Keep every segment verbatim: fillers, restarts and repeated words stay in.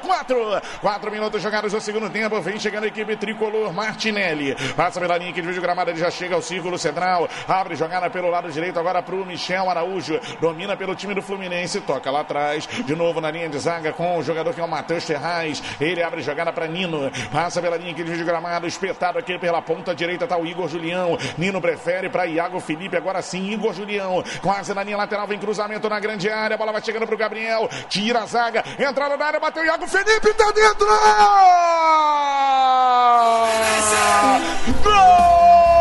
quatro. Quatro minutos jogados no segundo tempo. Vem chegando a equipe tricolor. Martinelli passa pela linha que divide o gramado. Ele já chega ao círculo central. Abre jogada pelo lado direito agora para o Michel Araújo. Domina pelo time do Fluminense. Toca lá atrás. De novo na linha de zaga com o jogador que é o Matheus Terraz. Ele abre jogada para Nino. Passa pela linha que divide o gramado. Espetado aqui pela ponta direita está o Igor Julião. Nino prefere para Iago Felipe. Agora sim, Igor Julião. Quase na linha lateral. Vem cruzamento na grande área. A bola vai chegando para o Gabriel. Tira a zaga. Entrada na área. Bateu Iago Felipe. Tá dentro! Gol!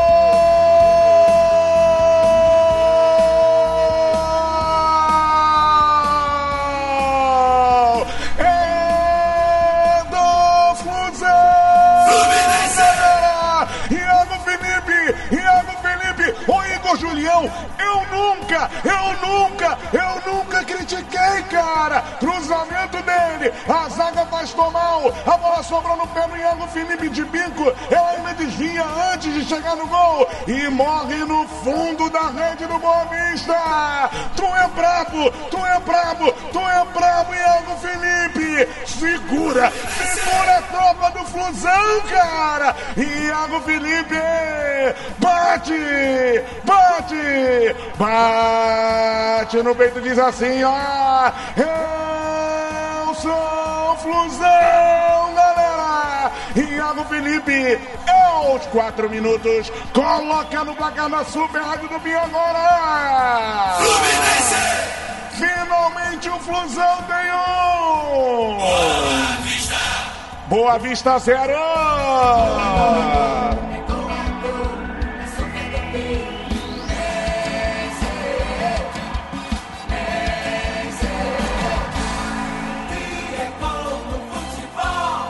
Julião, eu nunca, eu nunca, eu nunca critiquei, cara. Cruzamento dele, a zaga faz tomar, a bola sobrou no pé do Iago Felipe de bico, ela ainda desvia antes de chegar no gol e morre no fundo da rede do Boa Vista. Tu é brabo, tu é brabo, tu é brabo, Iago Felipe. Segura, segura a tropa do Flusão, cara. Iago Felipe, bate, bate. Bate, bate no peito, diz assim, ó, eu sou Flusão, galera. Iago Felipe, aos quatro minutos, coloca no placar da Super Rádio do Pinho agora. Fluminense! Finalmente o Flusão tem um. Boa Vista! Boa Vista zero!